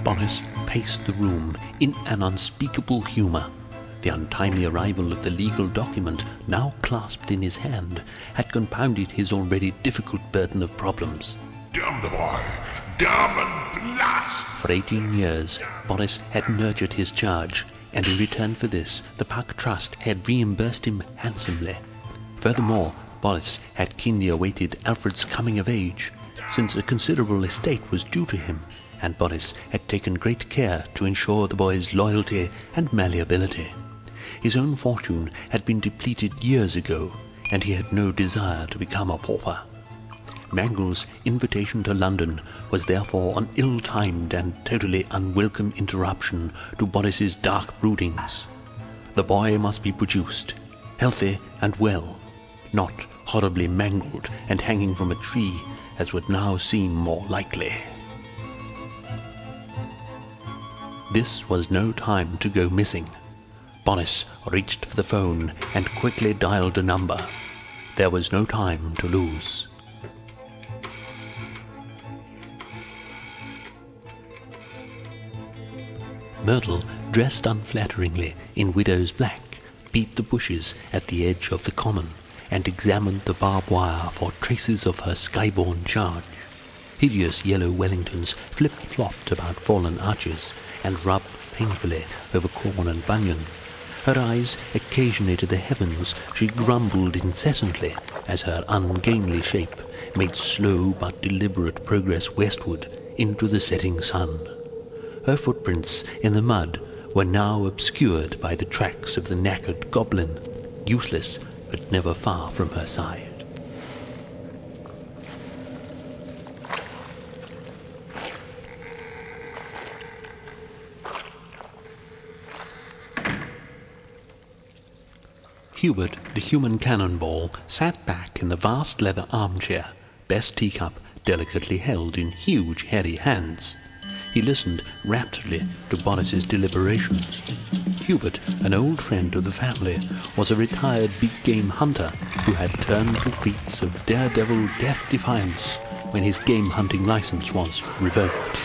Boris paced the room in an unspeakable humour. The untimely arrival of the legal document, now clasped in his hand, had compounded his already difficult burden of problems. Damn the boy! Damn and blast! For 18 years, Boris had nurtured his charge, and in return for this, the Park Trust had reimbursed him handsomely. Furthermore, Boris had keenly awaited Alfred's coming of age, since a considerable estate was due to him, and Boris had taken great care to ensure the boy's loyalty and malleability. His own fortune had been depleted years ago, and he had no desire to become a pauper. Mangle's invitation to London was therefore an ill-timed and totally unwelcome interruption to Boris's dark broodings. The boy must be produced, healthy and well, not horribly mangled and hanging from a tree, as would now seem more likely. This was no time to go missing. Boris reached for the phone and quickly dialed a number. There was no time to lose. Myrtle, dressed unflatteringly in widow's black, beat the bushes at the edge of the common and examined the barbed wire for traces of her skyborne charge. Hideous yellow Wellingtons flip-flopped about fallen arches and rubbed painfully over corn and bunion. Her eyes occasionally to the heavens, she grumbled incessantly as her ungainly shape made slow but deliberate progress westward into the setting sun. Her footprints in the mud were now obscured by the tracks of the knackered goblin, useless but never far from her side. Hubert, the human cannonball, sat back in the vast leather armchair, best teacup delicately held in huge hairy hands. He listened raptly to Boris's deliberations. Hubert, an old friend of the family, was a retired big-game hunter who had turned to feats of daredevil death defiance when his game-hunting license was revoked.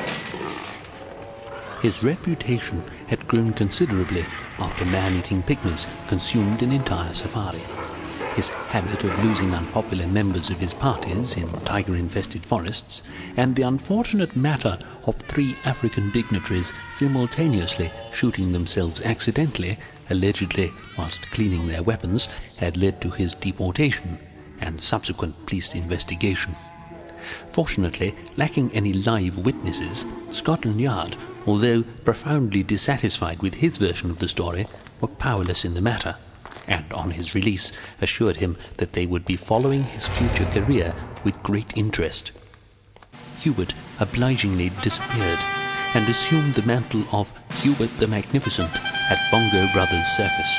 His reputation had grown considerably after man-eating pygmies consumed an entire safari. His habit of losing unpopular members of his parties in tiger-infested forests, and the unfortunate matter of 3 African dignitaries simultaneously shooting themselves accidentally, allegedly whilst cleaning their weapons, had led to his deportation and subsequent police investigation. Fortunately, lacking any live witnesses, Scotland Yard, although profoundly dissatisfied with his version of the story, were powerless in the matter, and on his release assured him that they would be following his future career with great interest. Hubert obligingly disappeared and assumed the mantle of Hubert the Magnificent at Bongo Brothers Circus.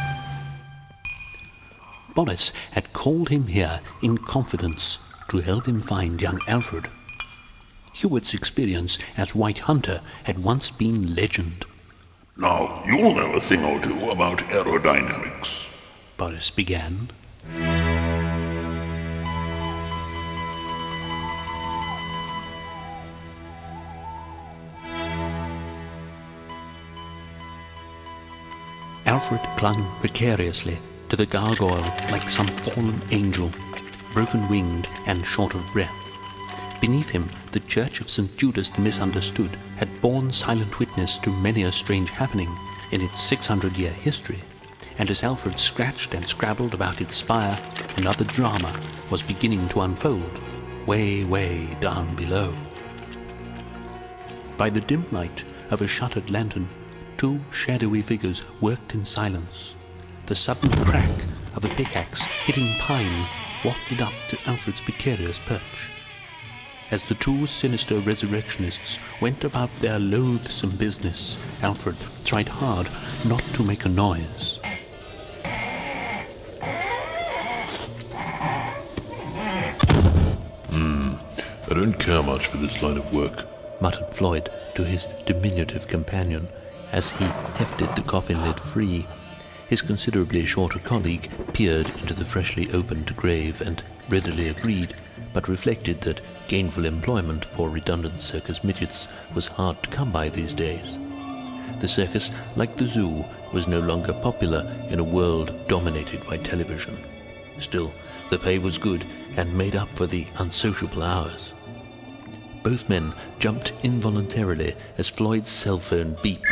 Boris had called him here in confidence to help him find young Alfred. Hubert's experience as White Hunter had once been legend. Now, you'll know a thing or two about aerodynamics, Boris began. Alfred clung precariously to the gargoyle like some fallen angel, broken-winged and short of breath. Beneath him, the Church of St. Judas the Misunderstood had borne silent witness to many a strange happening in its 600-year history, and as Alfred scratched and scrabbled about its spire, another drama was beginning to unfold, way, way down below. By the dim light of a shuttered lantern, 2 shadowy figures worked in silence. The sudden crack of a pickaxe hitting pine wafted up to Alfred's precarious perch. As the 2 sinister resurrectionists went about their loathsome business, Alfred tried hard not to make a noise. I don't care much for this line of work, muttered Floyd to his diminutive companion as he hefted the coffin lid free. His considerably shorter colleague peered into the freshly opened grave and readily agreed. but reflected that gainful employment for redundant circus midgets was hard to come by these days. The circus, like the zoo, was no longer popular in a world dominated by television. Still, the pay was good and made up for the unsociable hours. Both men jumped involuntarily as Floyd's cell phone beeped.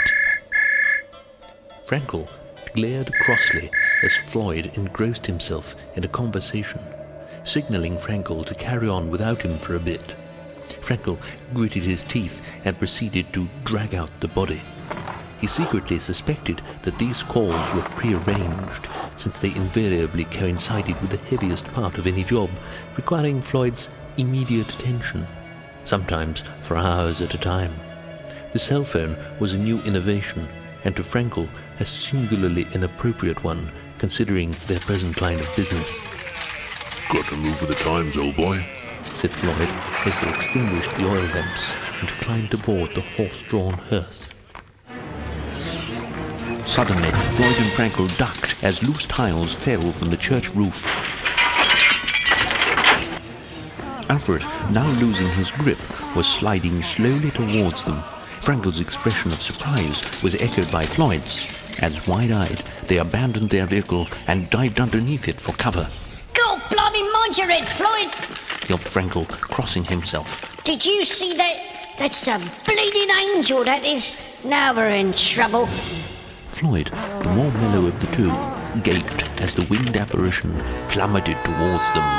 Frankel glared crossly as Floyd engrossed himself in a conversation, signaling Frankel to carry on without him for a bit. Frankel gritted his teeth and proceeded to drag out the body. He secretly suspected that these calls were prearranged, since they invariably coincided with the heaviest part of any job, requiring Floyd's immediate attention, sometimes for hours at a time. The cell phone was a new innovation, and to Frankel a singularly inappropriate one, considering their present line of business. Got to move with the times, old boy, said Floyd as they extinguished the oil lamps and climbed aboard the horse-drawn hearse. Suddenly, Floyd and Frankel ducked as loose tiles fell from the church roof. Alfred, now losing his grip, was sliding slowly towards them. Frankel's expression of surprise was echoed by Floyd's, as wide-eyed they abandoned their vehicle and dived underneath it for cover. God blimey, mind your head, Floyd! Yelped Frankel, crossing himself. Did you see that? That's a bleeding angel, that is. Now we're in trouble. Floyd, the more mellow of the two, gaped as the winged apparition plummeted towards them.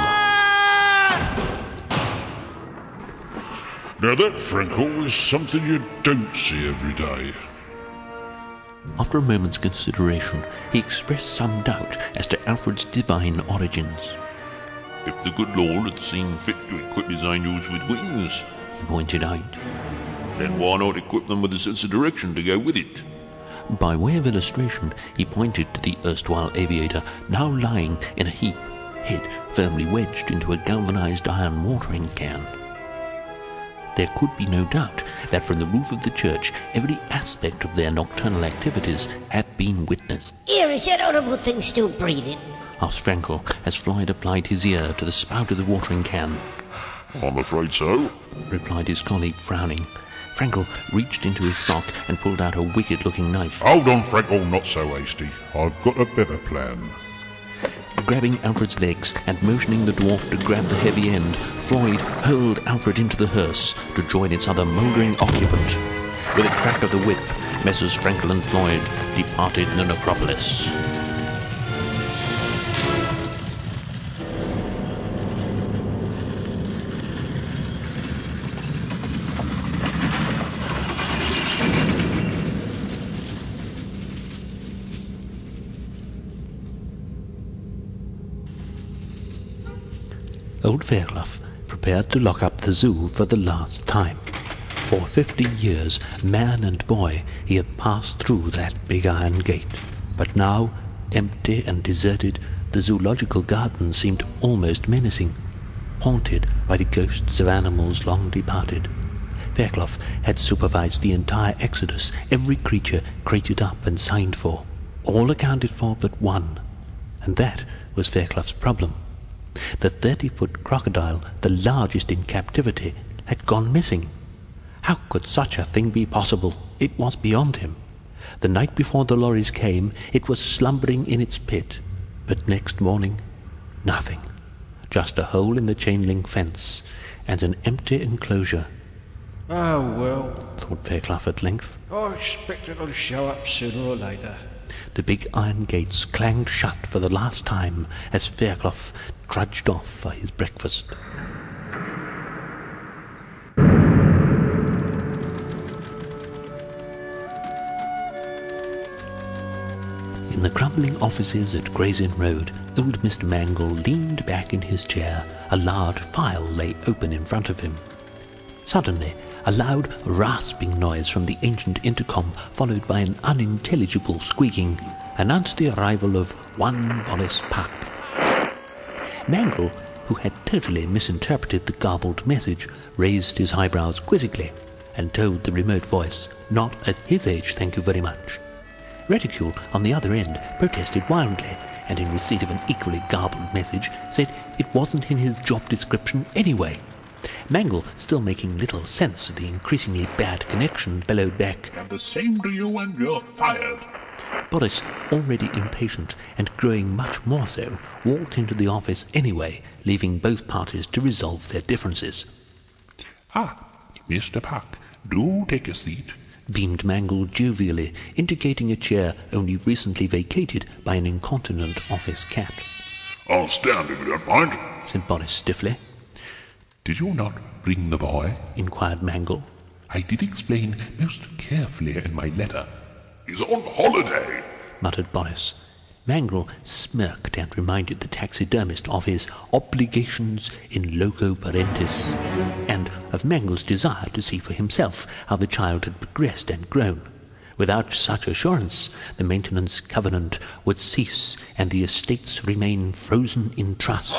Now that, Frankel, is something you don't see every day. After a moment's consideration, he expressed some doubt as to Alfred's divine origins. If the good Lord had seen fit to equip his angels with wings, he pointed out, then why not equip them with a sense of direction to go with it? By way of illustration, he pointed to the erstwhile aviator, now lying in a heap, head firmly wedged into a galvanized iron watering can. There could be no doubt that from the roof of the church every aspect of their nocturnal activities had been witnessed. Here, is that horrible thing still breathing? Asked Frankel as Floyd applied his ear to the spout of the watering can. I'm afraid so, replied his colleague, frowning. Frankel reached into his sock and pulled out a wicked-looking knife. Hold on, Frankel, not so hasty. I've got a better plan. Grabbing Alfred's legs and motioning the dwarf to grab the heavy end, Floyd hurled Alfred into the hearse to join its other mouldering occupant. With a crack of the whip, Messrs. Frankel and Floyd departed the necropolis. Old Fairclough prepared to lock up the zoo for the last time. For 50 years, man and boy, he had passed through that big iron gate. But now, empty and deserted, the zoological garden seemed almost menacing, haunted by the ghosts of animals long departed. Fairclough had supervised the entire exodus, every creature crated up and signed for, all accounted for but one, and that was Fairclough's problem. The 30-foot crocodile, the largest in captivity, had gone missing. How could such a thing be possible? It was beyond him. The night before the lorries came, it was slumbering in its pit. But next morning, nothing. Just a hole in the chain-link fence and an empty enclosure. Oh, well, thought Fairclough at length. I expect it'll show up sooner or later. The big iron gates clanged shut for the last time as Fairclough trudged off for his breakfast. In the crumbling offices at Gray's Inn Road, old Mr. Mangle leaned back in his chair. A large file lay open in front of him. Suddenly, a loud, rasping noise from the ancient intercom, followed by an unintelligible squeaking, announced the arrival of one Wallace Pup. Mangle, who had totally misinterpreted the garbled message, raised his eyebrows quizzically and told the remote voice, not at his age, thank you very much. Reticule, on the other end, protested wildly, and in receipt of an equally garbled message, said it wasn't in his job description anyway. Mangle, still making little sense of the increasingly bad connection, bellowed back, "And the same to you, and you're fired." Boris, already impatient and growing much more so, walked into the office anyway, leaving both parties to resolve their differences. "Ah, Mr. Puck, do take a seat," beamed Mangle jovially, indicating a chair only recently vacated by an incontinent office cat. "I'll stand if you don't mind," said Boris stiffly. "Did you not bring the boy?" inquired Mangle. "I did explain most carefully in my letter." "He's on holiday," muttered Boris. Mangle smirked and reminded the taxidermist of his obligations in loco parentis, and of Mangle's desire to see for himself how the child had progressed and grown. Without such assurance, the maintenance covenant would cease and the estates remain frozen in trust.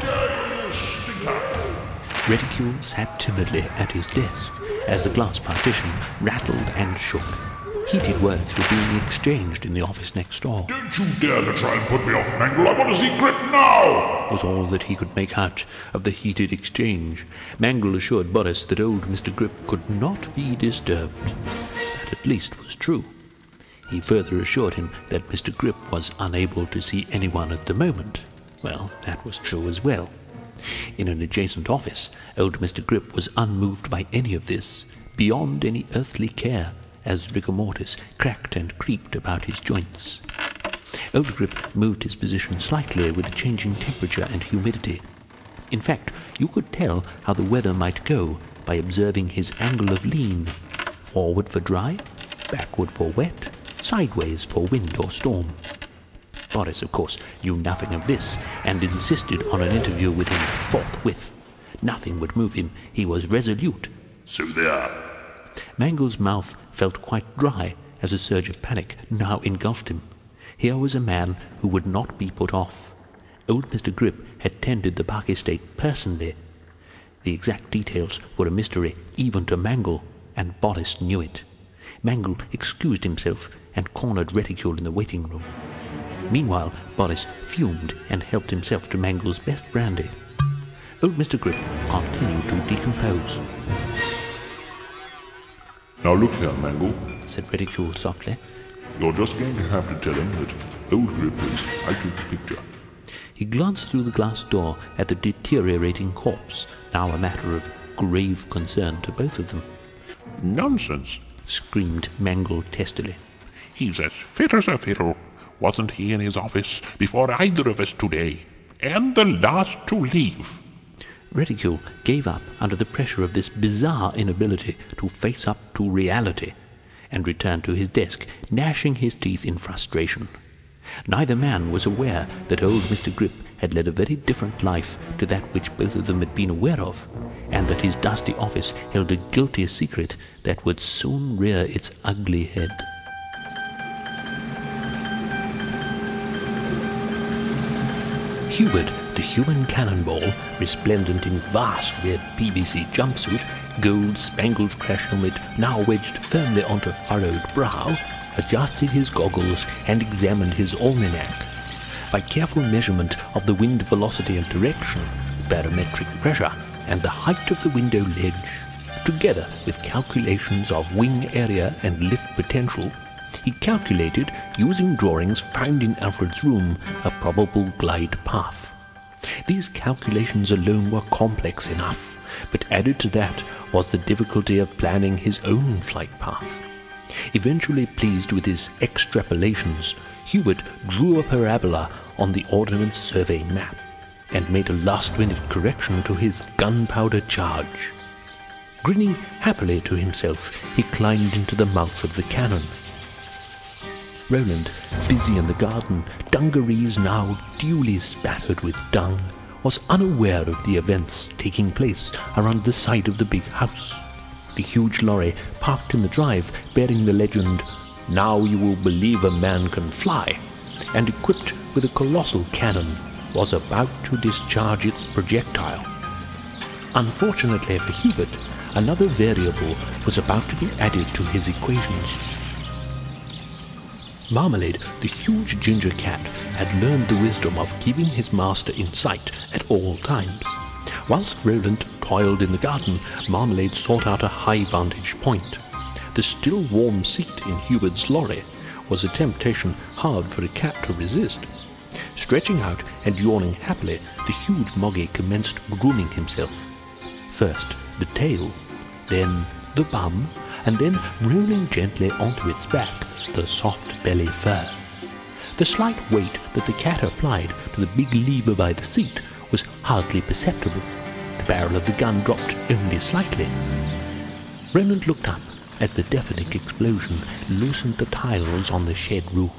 Reticule sat timidly at his desk as the glass partition rattled and shook. Heated words were being exchanged in the office next door. "Don't you dare to try and put me off, Mangle. I want to see Grip now!" was all that he could make out of the heated exchange. Mangle assured Boris that old Mr. Grip could not be disturbed. That at least was true. He further assured him that Mr. Grip was unable to see anyone at the moment. Well, that was true as well. In an adjacent office, old Mr. Grip was unmoved by any of this, beyond any earthly care, as rigor mortis cracked and creaked about his joints. Old Grip moved his position slightly with the changing temperature and humidity. In fact, you could tell how the weather might go by observing his angle of lean, forward for dry, backward for wet, sideways for wind or storm. Boris, of course, knew nothing of this, and insisted on an interview with him forthwith. Nothing would move him. He was resolute. "So there." Mangle's mouth felt quite dry as a surge of panic now engulfed him. Here was a man who would not be put off. Old Mr. Grip had tended the Park estate personally. The exact details were a mystery even to Mangle, and Boris knew it. Mangle excused himself and cornered Reticule in the waiting room. Meanwhile, Boris fumed and helped himself to Mangle's best brandy. Old Mr. Grip continued to decompose. "Now look here, Mangle," said Reticule softly. "you're just going to have to tell him that old Grip is out of the picture." He glanced through the glass door at the deteriorating corpse, now a matter of grave concern to both of them. "Nonsense," screamed Mangle testily. "He's as fit as a fiddle. Wasn't he in his office before either of us today? And the last to leave." Reticule gave up under the pressure of this bizarre inability to face up to reality, and returned to his desk, gnashing his teeth in frustration. Neither man was aware that old Mr. Grip had led a very different life to that which both of them had been aware of, and that his dusty office held a guilty secret that would soon rear its ugly head. Hubert, the human cannonball, resplendent in vast red PVC jumpsuit, gold-spangled crash helmet now wedged firmly onto furrowed brow, adjusted his goggles and examined his almanac. By careful measurement of the wind velocity and direction, barometric pressure, and the height of the window ledge, together with calculations of wing area and lift potential, he calculated, using drawings found in Alfred's room, a probable glide path. These calculations alone were complex enough, but added to that was the difficulty of planning his own flight path. Eventually pleased with his extrapolations, Hubert drew a parabola on the Ordnance Survey map and made a last-minute correction to his gunpowder charge. Grinning happily to himself, he climbed into the mouth of the cannon. Roland, busy in the garden, dungarees now duly spattered with dung, was unaware of the events taking place around the side of the big house. The huge lorry, parked in the drive, bearing the legend, "Now you will believe a man can fly," and equipped with a colossal cannon, was about to discharge its projectile. Unfortunately for Hubert, another variable was about to be added to his equations. Marmalade, the huge ginger cat, had learned the wisdom of keeping his master in sight at all times. Whilst Roland toiled in the garden, Marmalade sought out a high vantage point. The still warm seat in Hubert's lorry was a temptation hard for a cat to resist. Stretching out and yawning happily, the huge Moggy commenced grooming himself. First the tail, then the bum, and then rolling gently onto its back the soft belly fur. The slight weight that the cat applied to the big lever by the seat was hardly perceptible. The barrel of the gun dropped only slightly. Roland looked up as the deafening explosion loosened the tiles on the shed roof.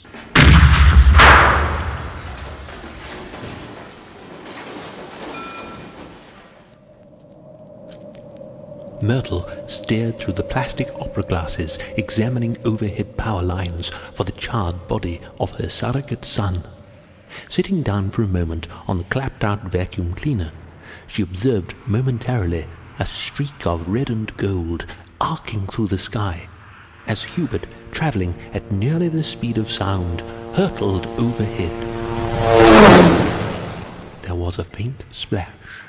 Myrtle stared through the plastic opera glasses, examining overhead power lines for the charred body of her surrogate son. Sitting down for a moment on the clapped-out vacuum cleaner, she observed momentarily a streak of red and gold arcing through the sky as Hubert, travelling at nearly the speed of sound, hurtled overhead. There was a faint splash.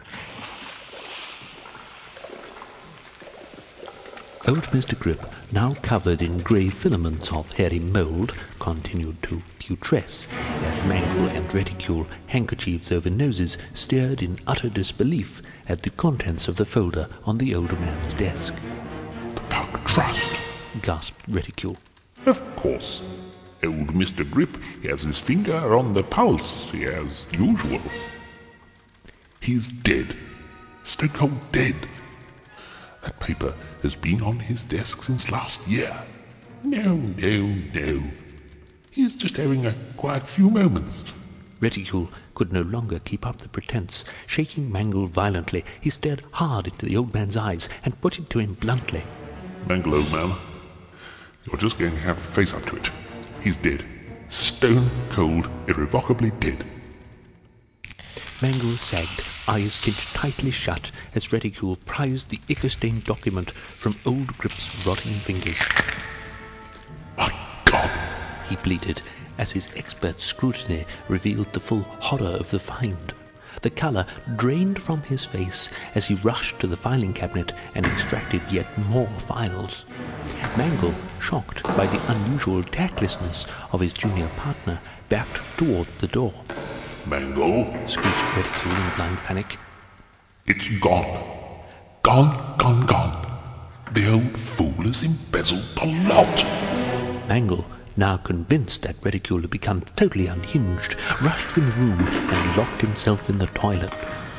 Old Mr. Grip, now covered in grey filaments of hairy mould, continued to putresce as Mangle and Reticule, handkerchiefs over noses, stared in utter disbelief at the contents of the folder on the older man's desk. "The Puck Trust," gasped Reticule. "Of course. Old Mr. Grip has his finger on the pulse, as usual. He's dead. Stone cold dead. That paper has been on his desk since last year. No. He's just having a quiet few moments." Reticule could no longer keep up the pretense. Shaking Mangle violently, he stared hard into the old man's eyes and put it to him bluntly. "Mangle, old man, you're just going to have to face up to it. He's dead. Stone cold, irrevocably dead." Mangle sagged, eyes pinched tightly shut, as Reticule prized the ichor-stained document from old Grip's rotting fingers. "My God!" he bleated, as his expert scrutiny revealed the full horror of the find. The colour drained from his face as he rushed to the filing cabinet and extracted yet more files. Mangle, shocked by the unusual tactlessness of his junior partner, backed towards the door. "Mangle, Screeched Reticule in blind panic. it's gone. Gone. The old fool has embezzled the lot." Mangle, now convinced that Reticule had become totally unhinged, rushed from the room and locked himself in the toilet.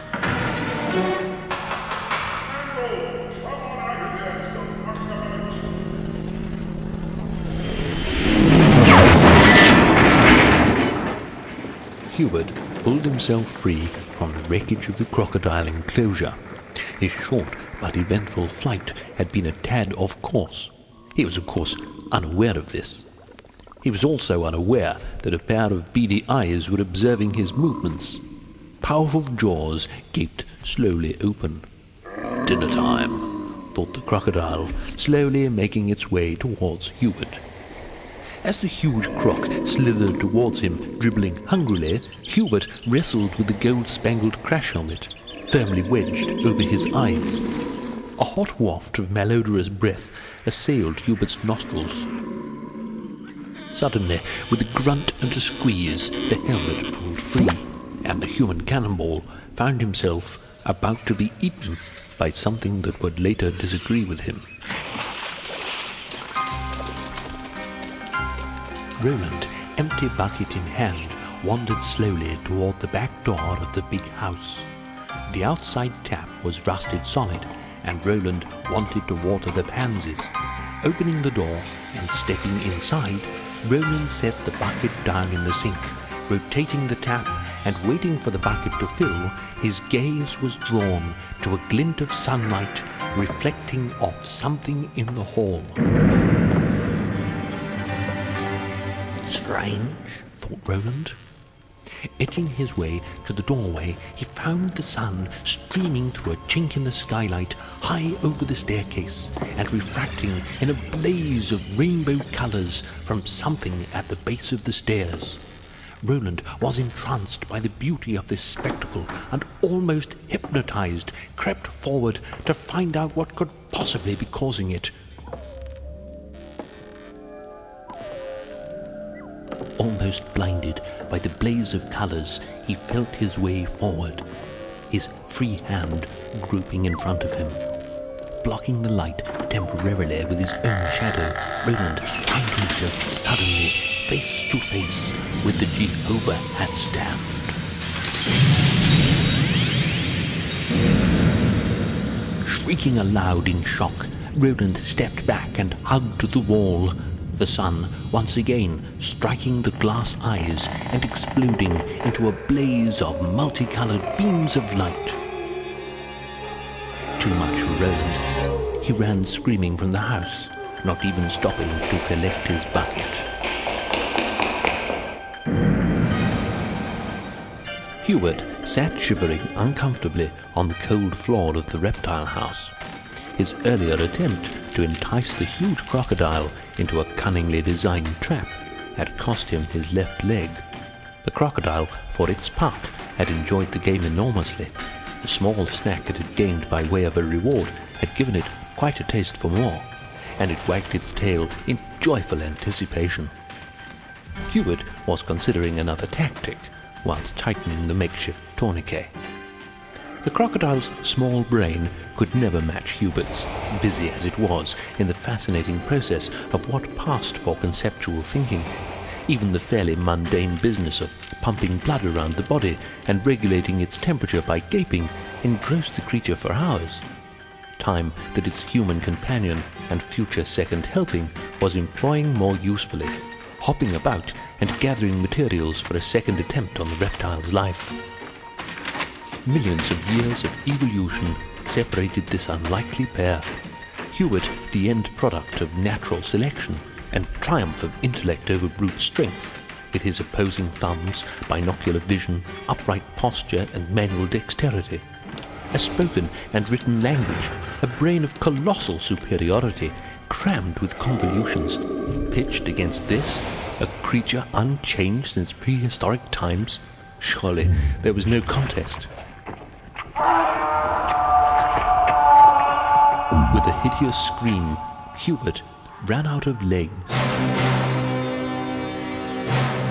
Hubert pulled himself free from the wreckage of the crocodile enclosure. His short but eventful flight had been a tad off course. He was, of course, unaware of this. He was also unaware that a pair of beady eyes were observing his movements. Powerful jaws gaped slowly open. "Dinner time," thought the crocodile, slowly making its way towards Hubert. As the huge croc slithered towards him, dribbling hungrily, Hubert wrestled with the gold-spangled crash helmet, firmly wedged over his eyes. A hot waft of malodorous breath assailed Hubert's nostrils. Suddenly, with a grunt and a squeeze, the helmet pulled free, and the human cannonball found himself about to be eaten by something that would later disagree with him. Roland, empty bucket in hand, wandered slowly toward the back door of the big house. The outside tap was rusted solid, and Roland wanted to water the pansies. Opening the door and stepping inside, Roland set the bucket down in the sink. Rotating the tap and waiting for the bucket to fill, his gaze was drawn to a glint of sunlight reflecting off something in the hall. "Strange," thought Roland. Edging his way to the doorway, he found the sun streaming through a chink in the skylight high over the staircase and refracting in a blaze of rainbow colours from something at the base of the stairs. Roland was entranced by the beauty of this spectacle and, almost hypnotized, crept forward to find out what could possibly be causing it. Almost blinded by the blaze of colours, he felt his way forward, his free hand groping in front of him. Blocking the light temporarily with his own shadow, Roland found himself suddenly face to face with the Jehovah hat stand. Shrieking aloud in shock, Roland stepped back and hugged the wall. The sun once again striking the glass eyes and exploding into a blaze of multicoloured beams of light. Too much for Roland. He ran screaming from the house, not even stopping to collect his bucket. Hubert sat shivering uncomfortably on the cold floor of the reptile house. His earlier attempt to entice the huge crocodile into a cunningly designed trap had cost him his left leg. The crocodile, for its part, had enjoyed the game enormously. The small snack it had gained by way of a reward had given it quite a taste for more, and it wagged its tail in joyful anticipation. Hubert was considering another tactic whilst tightening the makeshift tourniquet. The crocodile's small brain could never match Hubert's, busy as it was in the fascinating process of what passed for conceptual thinking. Even the fairly mundane business of pumping blood around the body and regulating its temperature by gaping engrossed the creature for hours. Time that its human companion and future second helping was employing more usefully, hopping about and gathering materials for a second attempt on the reptile's life. Millions of years of evolution separated this unlikely pair. Hubert, the end product of natural selection and triumph of intellect over brute strength, with his opposing thumbs, binocular vision, upright posture and manual dexterity. A spoken and written language, a brain of colossal superiority, crammed with convolutions. Pitched against this, a creature unchanged since prehistoric times, surely there was no contest. With a hideous scream, Hubert ran out of legs.